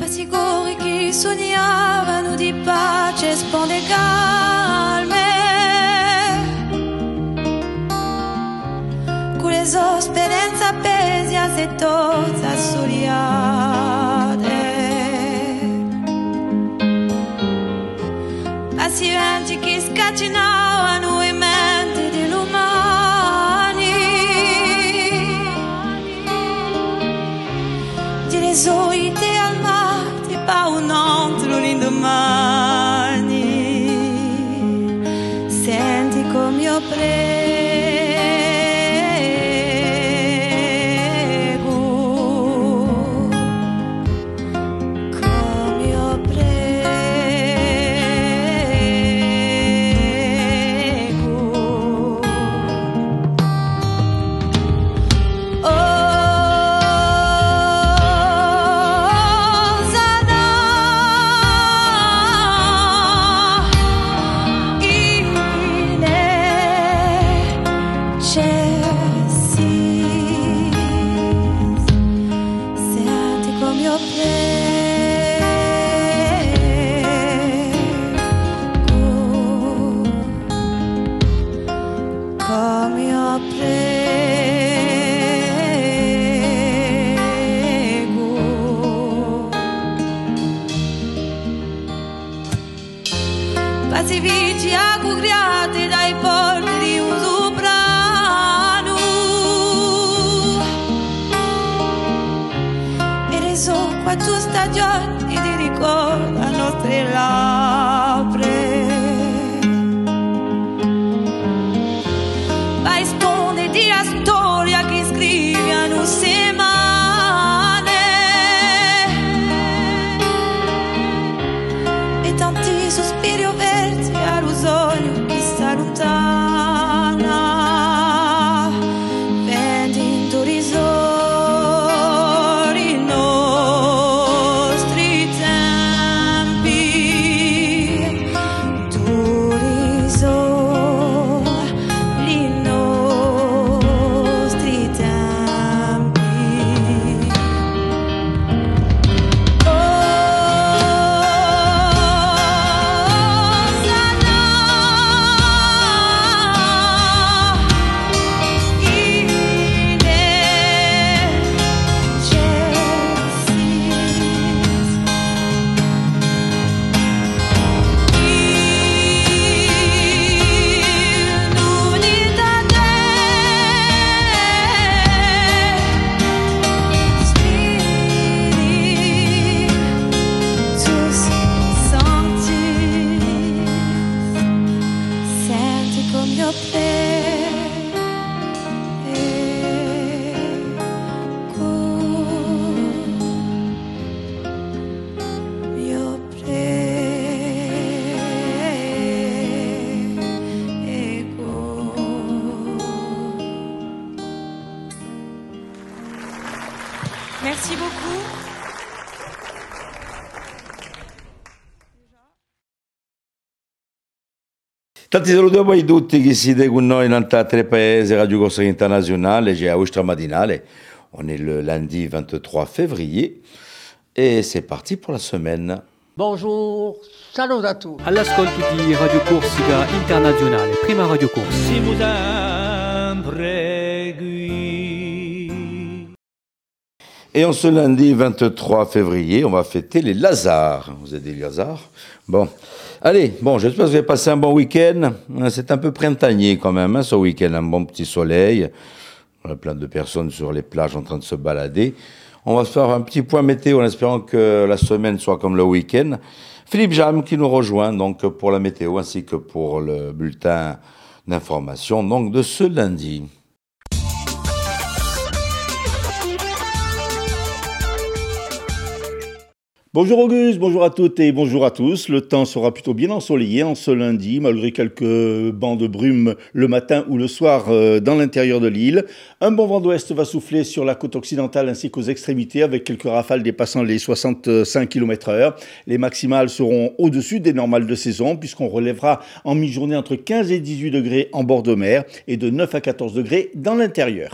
sicuri chi sognavano di pace sponde calme, con le sue speranze appese a se tozze assoliate. Si venti che scatenavano in mente di umani, di le solite almate pa un altro l'indomani. Senti come io prego, come io prego. Passivici accugriati dai porti di un soprano e le so quattro stagioni di ricordo a nostre labbra. Vai sponde di la storia che scriviano settimane e tanti sospiri versi allo sogno che sta lontana, vendi in risori i nostri tempi, tu risori i nostri tempi. Merci beaucoup. Tanti saluti a voi tutti che siete con noi in Tre Paesi Radio Corsa Internazionale. J'ai Austra Madinale. On est le lundi 23 février et c'est parti pour la semaine. Bonjour, salut a tutti. All'ascolto di Radio Corsica Internazionale, prima Radio Corsica. Si vous impregui. Et en ce lundi 23 février, on va fêter les Lazars. Vous êtes des Lazars? Bon. Allez, bon, j'espère que vous avez passé un bon week-end. C'est un peu printanier quand même, hein, ce week-end. Un bon petit soleil. On a plein de personnes sur les plages en train de se balader. On va se faire un petit point météo en espérant que la semaine soit comme le week-end. Philippe Jam qui nous rejoint donc pour la météo ainsi que pour le bulletin d'information donc de ce lundi. Bonjour Auguste, bonjour à toutes et bonjour à tous. Le temps sera plutôt bien ensoleillé en ce lundi, malgré quelques bancs de brume le matin ou le soir dans l'intérieur de l'île. Un bon vent d'ouest va souffler sur la côte occidentale ainsi qu'aux extrémités avec quelques rafales dépassant les 65 km/h. Les maximales seront au-dessus des normales de saison puisqu'on relèvera en mi-journée entre 15 et 18 degrés en bord de mer et de 9 à 14 degrés dans l'intérieur.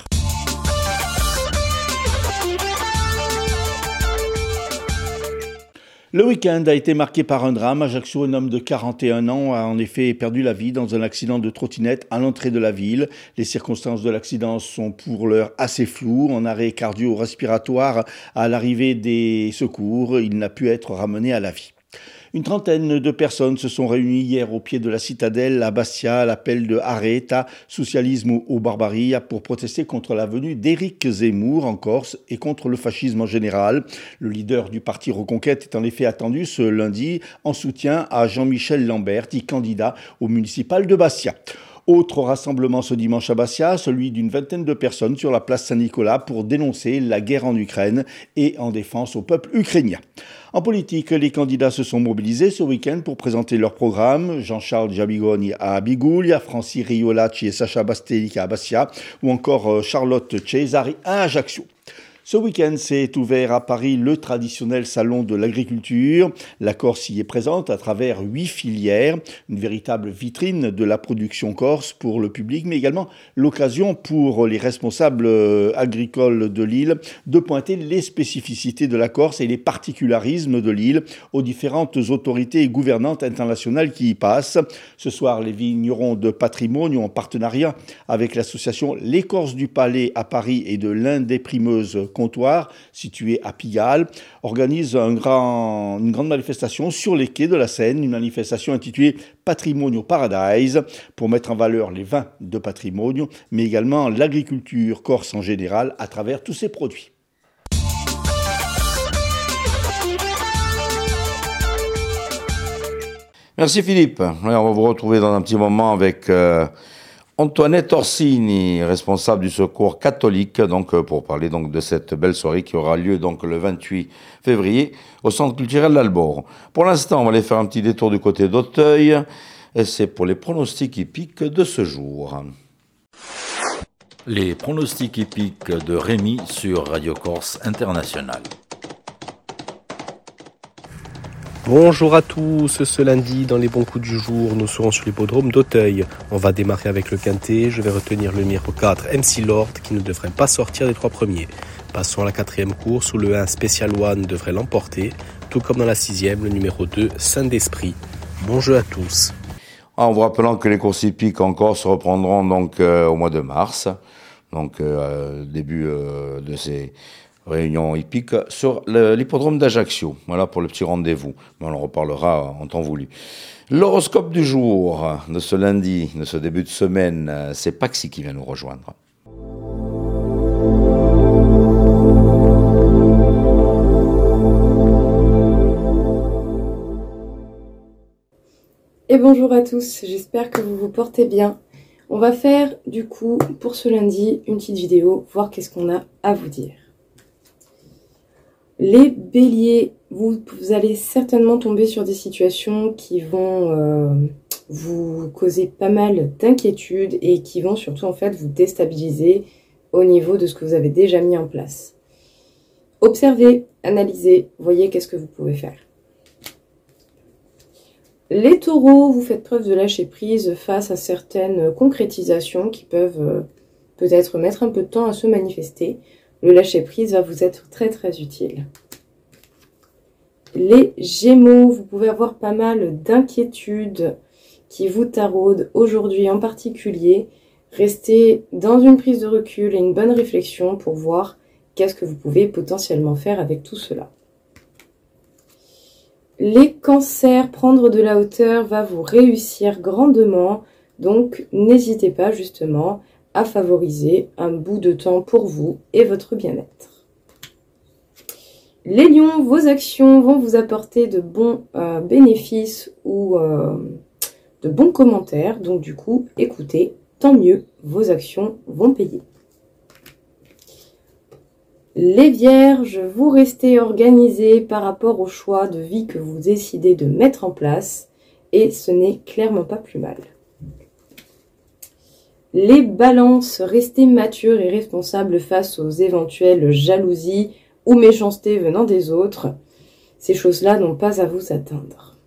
Le week-end a été marqué par un drame. Ajaccio, un homme de 41 ans a en effet perdu la vie dans un accident de trottinette à l'entrée de la ville. Les circonstances de l'accident sont pour l'heure assez floues. En arrêt cardio-respiratoire à l'arrivée des secours, il n'a pu être ramené à la vie. Une trentaine de personnes se sont réunies hier au pied de la citadelle à Bastia à l'appel de Arrêta, socialisme ou barbarie, pour protester contre la venue d'Éric Zemmour en Corse et contre le fascisme en général. Le leader du parti Reconquête est en effet attendu ce lundi en soutien à Jean-Michel Lamberti, candidat au municipal de Bastia. Autre rassemblement ce dimanche à Bastia, celui d'une vingtaine de personnes sur la place Saint-Nicolas pour dénoncer la guerre en Ukraine et en défense au peuple ukrainien. En politique, les candidats se sont mobilisés ce week-end pour présenter leur programme. Jean-Charles Jabigoni à Biguglia, Francis Riolacci et Sacha Bastelica à Bastia, ou encore Charlotte Cesari à Ajaccio. Ce week-end s'est ouvert à Paris le traditionnel salon de l'agriculture. La Corse y est présente à travers 8 filières, une véritable vitrine de la production corse pour le public, mais également l'occasion pour les responsables agricoles de l'île de pointer les spécificités de la Corse et les particularismes de l'île aux différentes autorités gouvernantes internationales qui y passent. Ce soir, les vignerons de patrimoine en partenariat avec l'association Les Corses du Palais à Paris et de l'Indéprimeuses Comptoir, situé à Pigalle, organise une grande manifestation sur les quais de la Seine, une manifestation intitulée Patrimonio Paradise, pour mettre en valeur les vins de patrimoine, mais également l'agriculture corse en général à travers tous ses produits. Merci Philippe. On va vous retrouver dans un petit moment avec Antoinette Orsini, responsable du Secours catholique, donc pour parler donc de cette belle soirée qui aura lieu donc le 28 février au Centre culturel d'Albor. Pour l'instant, on va aller faire un petit détour du côté d'Auteuil, et c'est pour les pronostics hippiques de ce jour. Les pronostics hippiques de Rémi sur Radio Corse International. Bonjour à tous, ce lundi dans les bons coups du jour, nous serons sur l'hippodrome d'Auteuil. On va démarrer avec le quintet, je vais retenir le numéro 4 MC Lord qui ne devrait pas sortir des 3 premiers. Passons à la 4e course où le 1 Special One devrait l'emporter, tout comme dans la 6e, le numéro 2 Saint d'Esprit. Bon jeu à tous. En vous rappelant que les courses hippiques encore se reprendront donc au mois de mars, donc début de ces réunion hippique sur l'hippodrome d'Ajaccio. Voilà pour le petit rendez-vous. On en reparlera en temps voulu. L'horoscope du jour de ce lundi, de ce début de semaine, c'est Paxi qui vient nous rejoindre. Et bonjour à tous, j'espère que vous vous portez bien. On va faire du coup pour ce lundi une petite vidéo, voir qu'est-ce qu'on a à vous dire. Les béliers, vous allez certainement tomber sur des situations qui vont vous causer pas mal d'inquiétudes et qui vont surtout en fait vous déstabiliser au niveau de ce que vous avez déjà mis en place. Observez, analysez, voyez qu'est-ce que vous pouvez faire. Les taureaux, vous faites preuve de lâcher prise face à certaines concrétisations qui peuvent peut-être mettre un peu de temps à se manifester. Le lâcher-prise va vous être très très utile. Les Gémeaux, vous pouvez avoir pas mal d'inquiétudes qui vous taraudent aujourd'hui en particulier. Restez dans une prise de recul et une bonne réflexion pour voir qu'est-ce que vous pouvez potentiellement faire avec tout cela. Les Cancers, prendre de la hauteur va vous réussir grandement, donc n'hésitez pas justement à favoriser un bout de temps pour vous et votre bien-être. Les lions, vos actions vont vous apporter de bons bénéfices ou de bons commentaires. Donc du coup, écoutez, tant mieux, vos actions vont payer. Les vierges, vous restez organisés par rapport au choix de vie que vous décidez de mettre en place et ce n'est clairement pas plus mal. Les balances, restez matures et responsables face aux éventuelles jalousies ou méchancetés venant des autres. Ces choses-là n'ont pas à vous atteindre.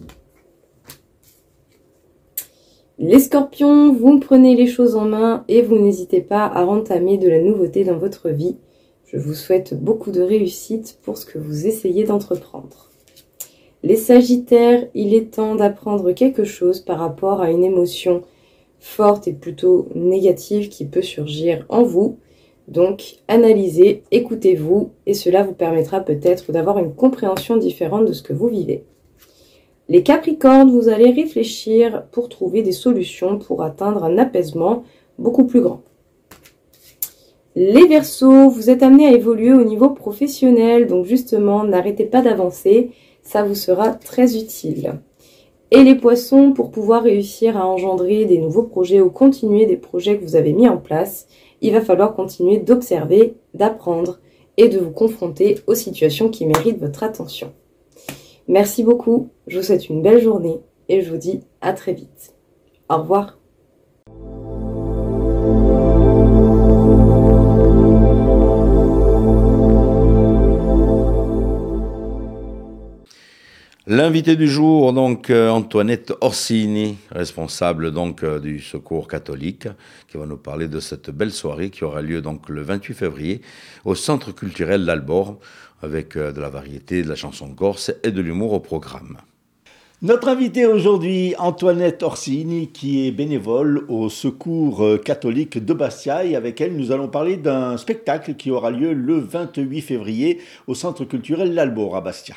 Les scorpions, vous prenez les choses en main et vous n'hésitez pas à entamer de la nouveauté dans votre vie. Je vous souhaite beaucoup de réussite pour ce que vous essayez d'entreprendre. Les Sagittaires, il est temps d'apprendre quelque chose par rapport à une émotion forte et plutôt négative qui peut surgir en vous. Donc, analysez, écoutez-vous, et cela vous permettra peut-être d'avoir une compréhension différente de ce que vous vivez. Les Capricornes, vous allez réfléchir pour trouver des solutions pour atteindre un apaisement beaucoup plus grand. Les Verseaux, vous êtes amenés à évoluer au niveau professionnel, donc justement, n'arrêtez pas d'avancer, ça vous sera très utile. Et les Poissons, pour pouvoir réussir à engendrer des nouveaux projets ou continuer des projets que vous avez mis en place, il va falloir continuer d'observer, d'apprendre et de vous confronter aux situations qui méritent votre attention. Merci beaucoup, je vous souhaite une belle journée et je vous dis à très vite. Au revoir. L'invité du jour, donc Antoinette Orsini, responsable donc du Secours catholique, qui va nous parler de cette belle soirée qui aura lieu donc le 28 février au Centre culturel d'Albor, avec de la variété, de la chanson corse et de l'humour au programme. Notre invitée aujourd'hui, Antoinette Orsini, qui est bénévole au Secours catholique de Bastia, et avec elle, nous allons parler d'un spectacle qui aura lieu le 28 février au Centre culturel d'Albor à Bastia.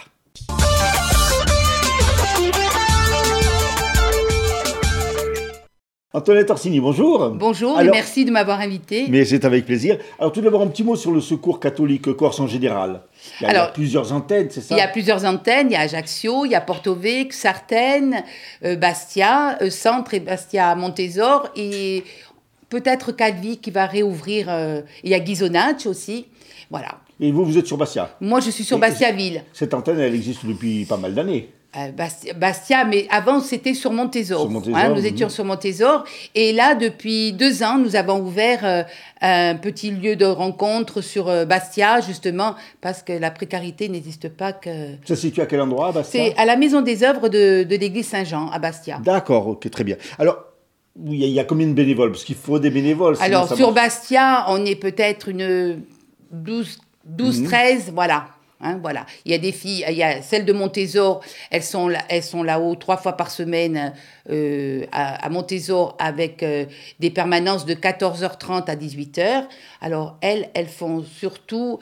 Antoinette Orsini, bonjour. Bonjour et merci de m'avoir invité. Mais c'est avec plaisir. Alors tout d'abord un petit mot sur le Secours catholique corse en général. Il y a plusieurs antennes, c'est ça? Il y a plusieurs antennes, il y a Ajaccio, il y a Porto-Vecchio, Sartène, Bastia, Centre et Bastia Montésor et peut-être Calvi qui va réouvrir. Il y a Ghisonaccio aussi, voilà. Et vous êtes sur Bastia? Moi je suis sur Bastia-Ville. Cette antenne, elle existe depuis pas mal d'années. Bastia, mais avant c'était sur Montésor. Nous étions sur Montésor et là depuis 2 ans nous avons ouvert un petit lieu de rencontre sur Bastia justement parce que la précarité n'existe pas que... Ça se situe à quel endroit à Bastia? C'est à la maison des œuvres de l'église Saint-Jean à Bastia. D'accord, ok, très bien. Alors il y a combien de bénévoles? Parce qu'il faut des bénévoles. Alors sur Bastia on est peut-être une 12-13, voilà. Voilà. Il y a des filles, il y a celles de Montésor, elles sont là-haut 3 fois par semaine à Montésor avec des permanences de 14h30 à 18h. Alors elles font surtout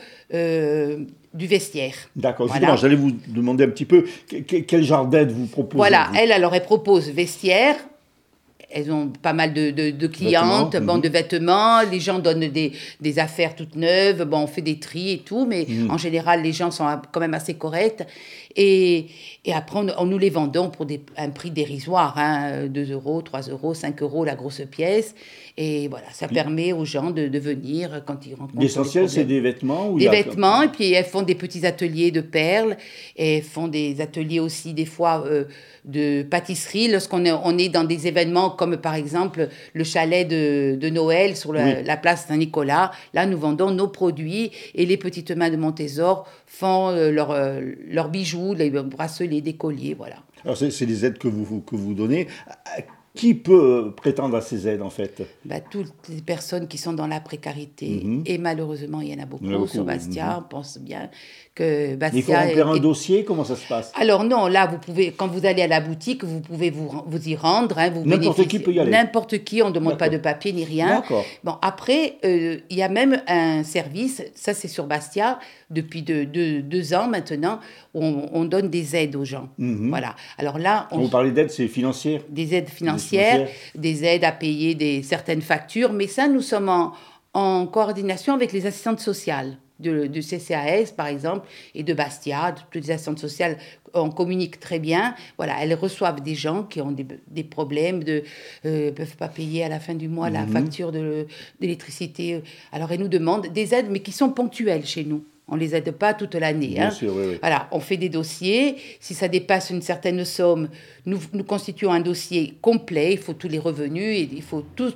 du vestiaire. D'accord, justement, j'allais vous demander un petit peu quel genre d'aide vous proposez. Voilà, elles proposent vestiaire. Elles ont pas mal de clientes, de vêtements. Les gens donnent des affaires toutes neuves. On fait des tris et tout, mais en général, les gens sont quand même assez corrects. Et après, nous les vendons pour un prix dérisoire, 2 euros, 3 euros, 5 euros la grosse pièce. Et voilà, ça permet aux gens de venir quand ils rencontrent. L'essentiel, c'est des vêtements Des vêtements, et puis elles font des petits ateliers de perles, et elles font des ateliers aussi, des fois, de pâtisserie, lorsqu'on est dans des événements comme, par exemple, le chalet de Noël sur la place Saint-Nicolas. Là, nous vendons nos produits, et les petites mains de Montésor font leurs bijoux, les bracelets, des colliers, voilà. Alors, c'est des aides que vous donnez. Qui peut prétendre à ces aides, en fait? Toutes les personnes qui sont dans la précarité. Et malheureusement, il y en a beaucoup sur Bastia. On pense bien que Bastia... Il faut remplir un dossier? Comment ça se passe? Alors non, là, vous pouvez, quand vous allez à la boutique, vous pouvez vous y rendre. N'importe qui peut y aller? N'importe qui, on ne demande pas de papier ni rien. D'accord. Après, il y a même un service, ça c'est sur Bastia, depuis 2 ans maintenant, où on donne des aides aux gens. Voilà. Alors là... Quand vous parlez d'aides, c'est financière? Des aides financières, des aides à payer certaines factures, mais ça, nous sommes en coordination avec les assistantes sociales du CCAS, par exemple, et de Bastia. Toutes les assistantes sociales, on communique très bien. Voilà, elles reçoivent des gens qui ont des problèmes, ne peuvent pas payer à la fin du mois la facture d'électricité. Alors, elles nous demandent des aides, mais qui sont ponctuelles chez nous. On ne les aide pas toute l'année. Bien sûr, oui. Voilà, on fait des dossiers. Si ça dépasse une certaine somme, nous constituons un dossier complet. Il faut tous les revenus, et il faut tous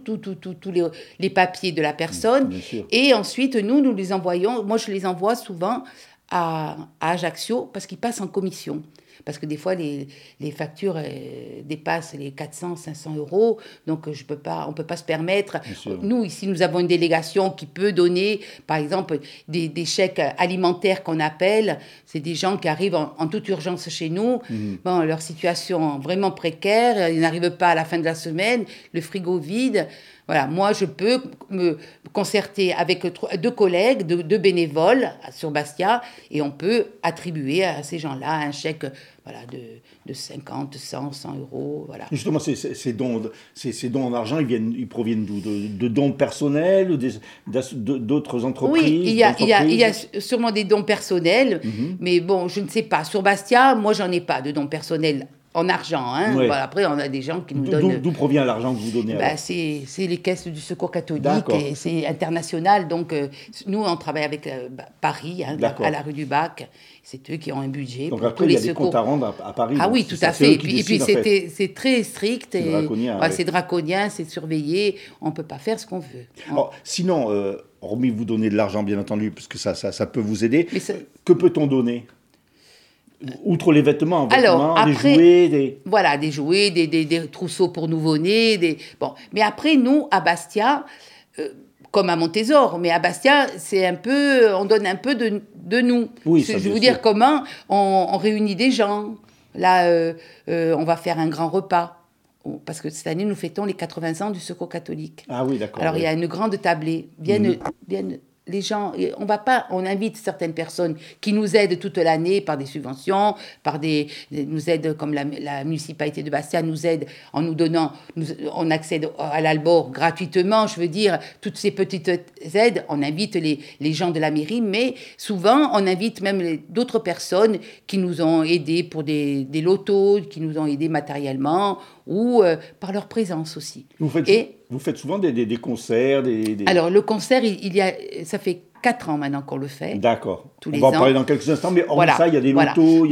les papiers de la personne. Bien sûr. Et ensuite, nous les envoyons. Moi, je les envoie souvent à Ajaccio parce qu'ils passent en commission. Parce que des fois, les factures dépassent les 400, 500 euros. Donc, on ne peut pas se permettre. Nous, ici, nous avons une délégation qui peut donner, par exemple, des chèques alimentaires qu'on appelle. C'est des gens qui arrivent en toute urgence chez nous. Bon, leur situation vraiment précaire, ils n'arrivent pas à la fin de la semaine, le frigo vide. Voilà, moi, je peux me concerter avec 2 collègues, 2 bénévoles sur Bastia, et on peut attribuer à ces gens-là un chèque de 50, 100 euros. Voilà. Justement, ces dons en argent, ils proviennent d'où? De dons personnels ou d'autres entreprises? Oui, il y a sûrement des dons personnels, mais bon, je ne sais pas. Sur Bastia, moi, j'en ai pas de dons personnels. En argent, hein. Ouais. Voilà, après, on a des gens qui nous donnent... D'où provient l'argent que vous donnez? C'est les caisses du Secours catholique, et c'est international. Donc, nous, on travaille avec Paris, à la rue du Bac. C'est eux qui ont un budget donc pour après, tous les il y a des comptes à rendre à Paris. Ah oui, tout à fait. Et puis c'est très strict. C'est draconien. C'est draconien, c'est surveillé. On ne peut pas faire ce qu'on veut. Alors, sinon, hormis vous donner de l'argent, bien entendu, parce que ça peut vous aider, que peut-on donner? Outre les vêtements, après, des jouets, Voilà, des jouets, des trousseaux pour nouveau-nés. Bon. Mais après, nous, à Bastia, comme à Montésor, mais à Bastia, on donne un peu de nous. Oui, je vais vous dire comment on réunit des gens. Là, on va faire un grand repas. Parce que cette année, nous fêtons les 80 ans du Secours catholique. Ah oui, d'accord. Alors, il y a une grande tablée. Viennent les gens, on invite certaines personnes qui nous aident toute l'année par des subventions, nous aident comme la municipalité de Bastia nous aide en nous donnant, on accède à l'Albor gratuitement, je veux dire, toutes ces petites aides, on invite les gens de la mairie, mais souvent on invite même d'autres personnes qui nous ont aidés pour des lotos, qui nous ont aidés matériellement ou par leur présence aussi. Vous faites souvent des concerts, Alors, le concert, ça fait 4 ans maintenant qu'on le fait. D'accord. Tous les ans. On va en parler dans quelques instants, mais hormis ça, il y a des lotos.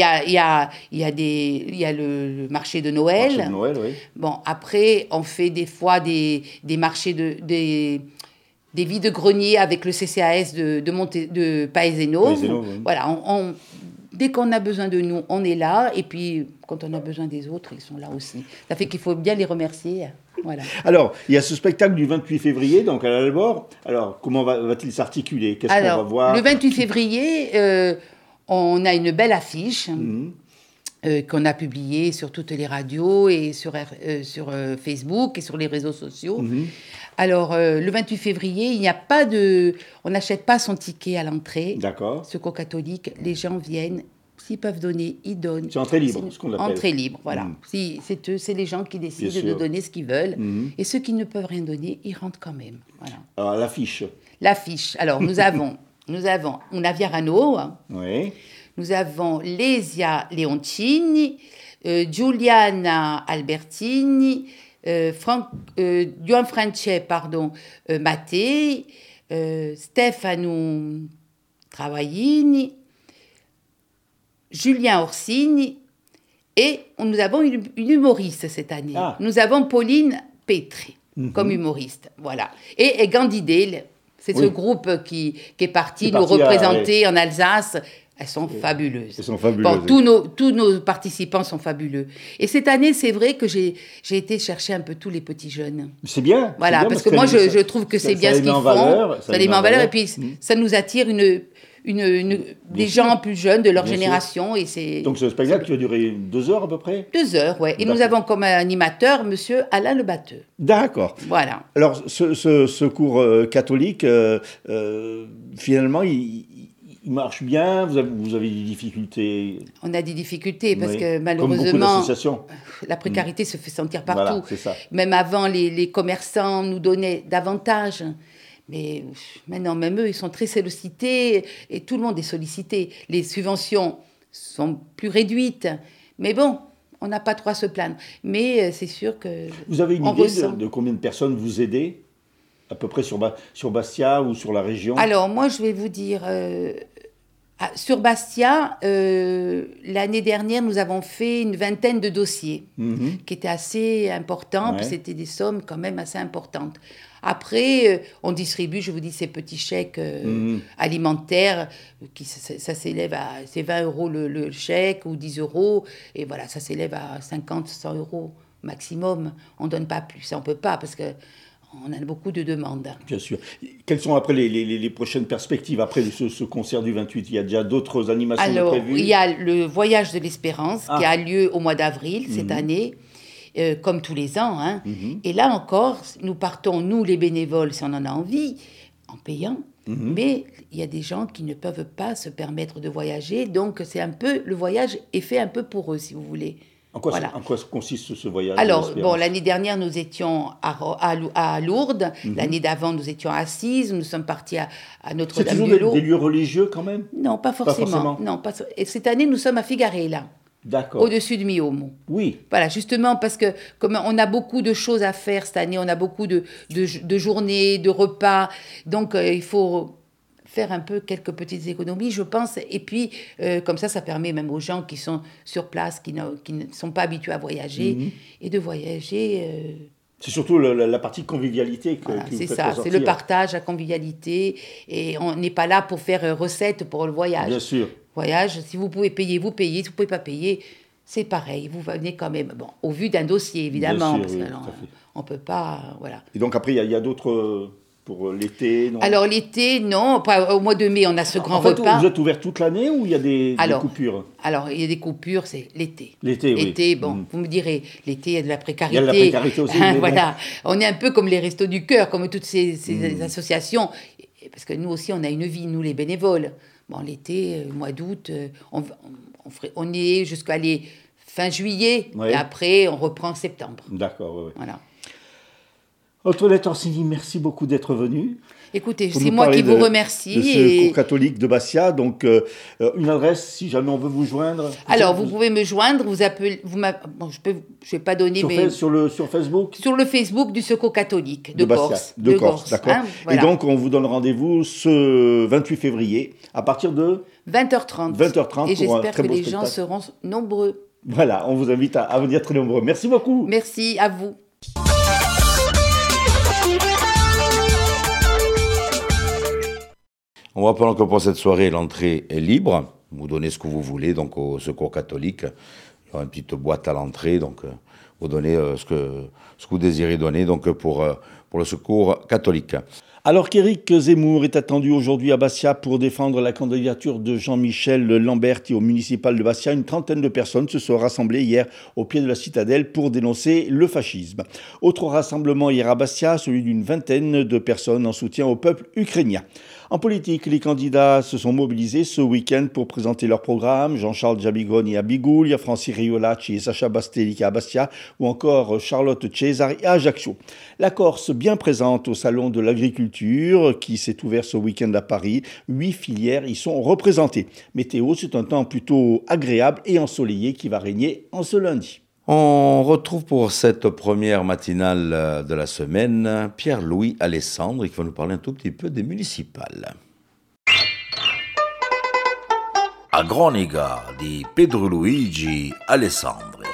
Il y a le marché de Noël. Marché de Noël, oui. Bon, après, on fait des fois des marchés des vides-greniers avec le CCAS de Paeseno. Oui. Voilà, dès qu'on a besoin de nous, on est là. Et puis, quand on a besoin des autres, ils sont là aussi. Ça fait qu'il faut bien les remercier. Voilà. Alors, il y a ce spectacle du 28 février, donc à l'Albor. Alors, comment va-t-il s'articuler? Qu'est-ce qu'on va voir? Le 28 février, on a une belle affiche qu'on a publiée sur toutes les radios et sur Facebook et sur les réseaux sociaux. Alors, le 28 février, on n'achète pas son ticket à l'entrée. D'accord. Secours catholique, les gens viennent. S'ils peuvent donner, ils donnent. C'est entrée libre, ce qu'on appelle. Entrée libre, voilà. C'est les gens qui décident de donner ce qu'ils veulent. Et ceux qui ne peuvent rien donner, ils rentrent quand même. Voilà. Alors, l'affiche. L'affiche. Alors, nous avons una Viarano. Oui. Nous avons Lesia Leoncini, Giuliana Albertini, Gianfranche, Mattei, Stefano Travaglini, Julien Orsini, et nous avons une humoriste cette année. Nous avons Pauline Petri comme humoriste. Voilà. Et Gandidé, c'est ce groupe qui est parti nous représenter en Alsace. Elles sont fabuleuses. Bon, tous nos participants sont fabuleux. Et cette année, c'est vrai que j'ai été chercher un peu tous les petits jeunes. C'est bien. Voilà, parce que moi, je trouve que c'est bien ce qu'ils font. Ça les met en valeur. Et puis, ça nous attire des gens plus jeunes de leur génération. Donc, ce spectacle qui va durer 2 heures à peu près? 2 heures, oui. Et nous avons comme animateur monsieur Alain Le Batteux. D'accord. Voilà. Alors, ce cours catholique, finalement, il marche bien, vous avez des difficultés? On a des difficultés parce que malheureusement, comme beaucoup d'associations. La précarité se fait sentir partout. Voilà, c'est ça. Même avant, les commerçants nous donnaient davantage. Mais maintenant, même eux, ils sont très sollicités et tout le monde est sollicité. Les subventions sont plus réduites. Mais bon, on n'a pas trop à se plaindre. Mais c'est sûr que... Vous avez une idée de combien de personnes vous aidez à peu près sur Bastia ou sur la région? Alors, moi, je vais vous dire... Sur Bastia, l'année dernière, nous avons fait une vingtaine de dossiers qui étaient assez importants, puis c'était des sommes quand même assez importantes. Après, on distribue, je vous dis, ces petits chèques alimentaires, ça s'élève à c'est 20 euros le chèque ou 10 euros, et voilà, ça s'élève à 50, 100 euros maximum. On ne donne pas plus, on ne peut pas, parce qu'on a beaucoup de demandes. Bien sûr. Quelles sont après les prochaines perspectives après ce concert du 28 ? Il y a déjà d'autres animations prévues ? Alors, il y a le Voyage de l'Espérance qui a lieu au mois d'avril cette année. Comme tous les ans. Hein. Et là encore, nous partons, nous les bénévoles, si on en a envie, en payant. Mais il y a des gens qui ne peuvent pas se permettre de voyager. Donc, c'est un peu, le voyage est fait un peu pour eux, si vous voulez. En quoi consiste ce voyage ? Alors, l'année dernière, nous étions à Lourdes. L'année d'avant, nous étions à Assise. Nous sommes partis à Notre-Dame-du-Lot. C'est toujours des lieux religieux, quand même ? Non, pas forcément. Non, et cette année, nous sommes à Figarella. D'accord. Au-dessus de Miomo. Oui. Voilà, justement, parce que comme on a beaucoup de choses à faire cette année, on a beaucoup de journées, de repas, donc il faut faire un peu quelques petites économies, je pense, et puis comme ça permet même aux gens qui sont sur place, qui ne sont pas habitués à voyager, et de voyager... C'est surtout la partie convivialité que vous faites ressortir. C'est ça, c'est le partage, la convivialité, et on n'est pas là pour faire recette pour le voyage. Bien sûr. Voyage, si vous pouvez payer, vous payez. Si vous ne pouvez pas payer, c'est pareil. Vous venez quand même, au vu d'un dossier, évidemment. Bien sûr, parce on ne peut pas, voilà. Et donc après, il y a d'autres... Pour l'été, non ? Alors l'été, non. Au mois de mai, on a ce grand repas. Vous êtes ouvert toute l'année ou il y a des coupures ? Alors, il y a des coupures, c'est l'été. L'été, oui. L'été, vous me direz, l'été, il y a de la précarité. Il y a de la précarité aussi. Voilà. On est un peu comme les Restos du Cœur, comme toutes ces associations. Parce que nous aussi, on a une vie, nous les bénévoles. Bon, l'été, mois d'août, on est jusqu'à fin juillet. Et après, on reprend en septembre. D'accord, oui. Voilà. Antoinette Orsini, merci beaucoup d'être venue. Écoutez, c'est moi qui vous remercie. De ce cours catholique de Bastia. Donc, une adresse, si jamais on veut vous joindre. Alors, vous pouvez me joindre, vous appelez... je ne vais pas donner... Sur Facebook ? Sur le Facebook du Secours catholique de Corse. De Corse, d'accord. Hein, voilà. Et donc, on vous donne rendez-vous ce 28 février, à partir de 20h30. 20h30. Et j'espère que les gens seront nombreux. Voilà, on vous invite à venir très nombreux. Merci beaucoup. Merci à vous. On va pendant que pour cette soirée, l'entrée est libre. Vous donnez ce que vous voulez, donc au Secours catholique. Il y aura une petite boîte à l'entrée, donc vous donnez ce que vous désirez donner donc pour le Secours catholique. Alors qu'Éric Zemmour est attendu aujourd'hui à Bastia pour défendre la candidature de Jean-Michel Lamberti au municipal de Bastia, une trentaine de personnes se sont rassemblées hier au pied de la citadelle pour dénoncer le fascisme. Autre rassemblement hier à Bastia, celui d'une vingtaine de personnes en soutien au peuple ukrainien. En politique, les candidats se sont mobilisés ce week-end pour présenter leur programme. Jean-Charles Giabigoni à Biguglia, Francis Riolacci et Sacha Bastelica à Bastia, ou encore Charlotte Cesari à Ajaccio. La Corse bien présente au Salon de l'Agriculture, qui s'est ouvert ce week-end à Paris. 8 filières y sont représentées. Météo, c'est un temps plutôt agréable et ensoleillé qui va régner en ce lundi. On retrouve pour cette première matinale de la semaine Pierre-Louis Alessandri qui va nous parler un tout petit peu des municipales. A Gronica di Pedro Luigi Alessandri.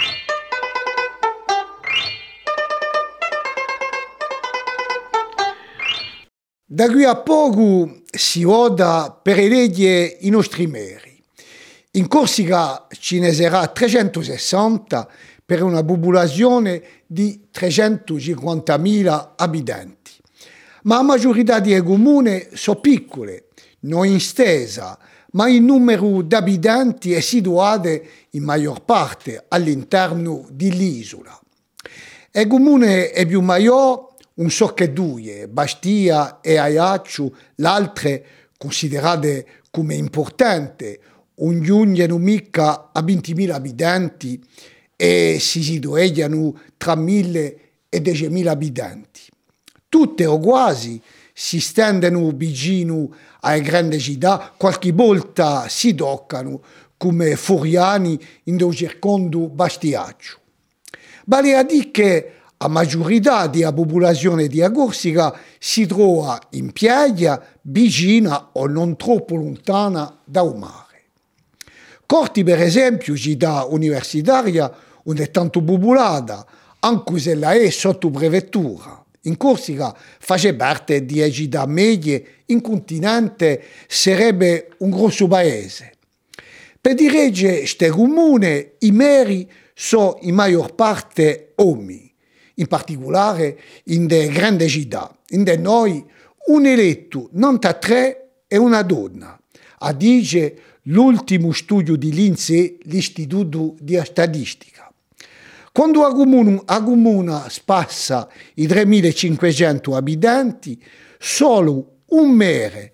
Da qui a poco si vota per eleggere i nostri meri. In Corsica ce ne sarà 360 per una popolazione di 350.000 abitanti. Ma la maggiorità dei comuni sono piccole, non in stesa, ma il numero di abitanti è situato in maggior parte all'interno dell'isola. Il comune è più maggiore, un so che due, Bastia e Ajaccio, l'altre considerate come importante, non giungono mica a 20.000 abitanti e si situano tra 1.000 e 10.000 abitanti. Tutte o quasi si stendono vicino alle grandi città, qualche volta si toccano come Foriani in un circondo Bastiaccio. Vale a dire che La maggiorità della popolazione di Corsica si trova in piaggia, vicina o non troppo lontana dal mare. Corti, per esempio, città universitaria, non è tanto popolata, anche se la è sotto prefettura. In Corsica face parte di città medie, in continente sarebbe un grosso paese. Per dirigere questo comune, i meri sono in maggior parte uomini, in particolare in de grandi città. In de noi, un eletto 93 è una donna, a dice l'ultimo studio di l'INSEE, l'Istituto di Statistica. Quando la comuna spassa i 3.500 abitanti, solo un mere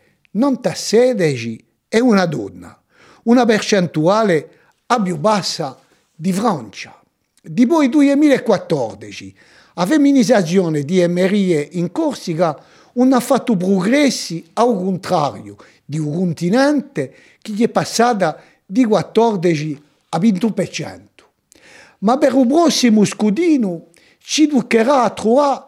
96 è una donna, una percentuale a più bassa di Francia. Di poi 2014, la femminizzazione di emerie in Corsica non ha fatto progressi, al contrario di un continente che è passata di 14 a 21%. Ma per il prossimo scudino ci toccherà a trovare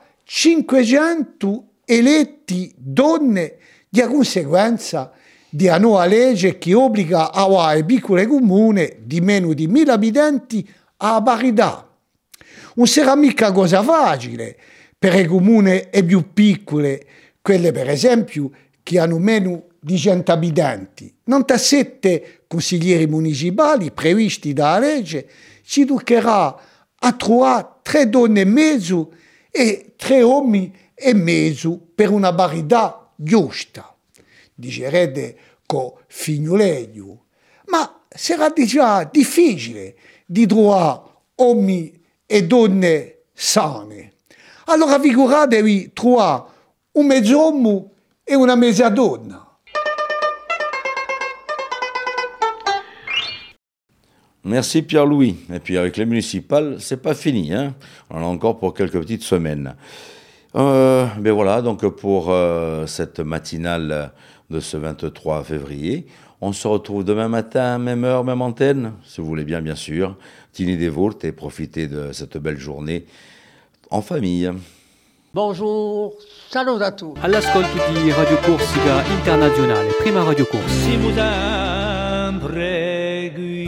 500 eletti donne di conseguenza di una nuova legge che obbliga a piccole comuni di meno di 1.000 abitanti a parità. Non sarà mica cosa facile per i comuni più piccole, quelle per esempio che hanno meno di 100 abitanti. 97 consiglieri municipali previsti dalla legge, ci toccherà a trovare 3 donne e mezzo e 3 uomini e mezzo per una parità giusta. Dicerete con fignoleggio, ma sarà già difficile di trovare uomini e donne sane. Allora figuratevi trovare un mezz'uomo e una mezza donna. Merci Pierre-Louis. Et puis avec les municipales, c'est pas fini, hein. On en a encore pour quelques petites semaines. Ben voilà, donc pour cette matinale de ce 23 février, on se retrouve demain matin, même heure, même antenne, si vous voulez bien sûr. Tini des Volte et profitez de cette belle journée en famille. Bonjour, salut à tous. All'ascolto di Radio Corsica Internazionale, prima Radio Corsica. Siamo sempre qui.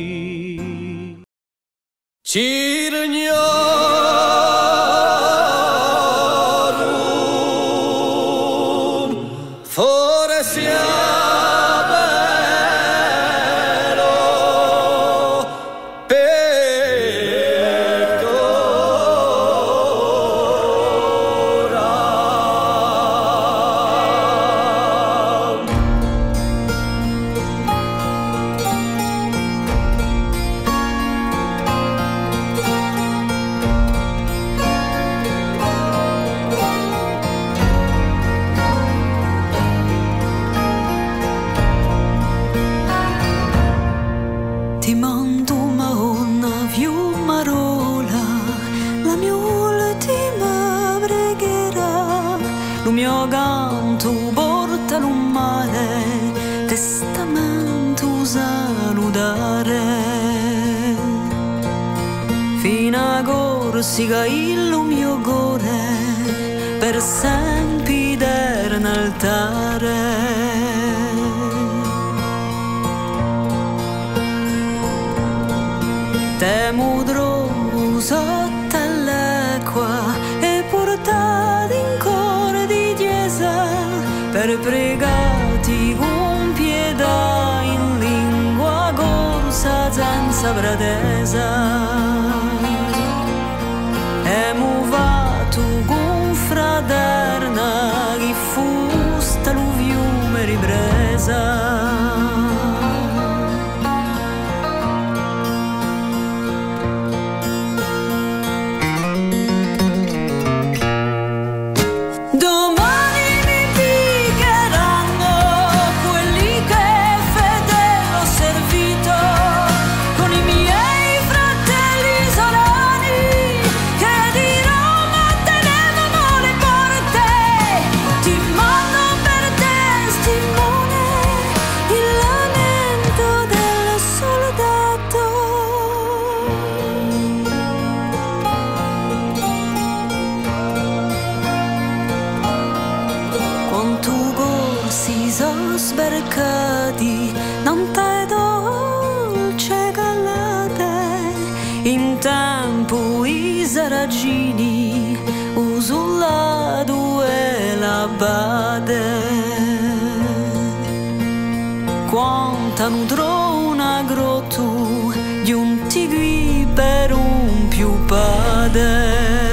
Cirgnorum, foresia. Corsica il mio cuore per sempre d'ernaltare. Te mudrò sotto l'acqua e portati in cuore di chiesa per pregati con pietà in lingua corsa senza pretesa. Emuvato con fraterna chi fusta l'uviume ripresa. Fratelli caragini usullato e la bade quanta nudrona grotto di un tigui per un più padre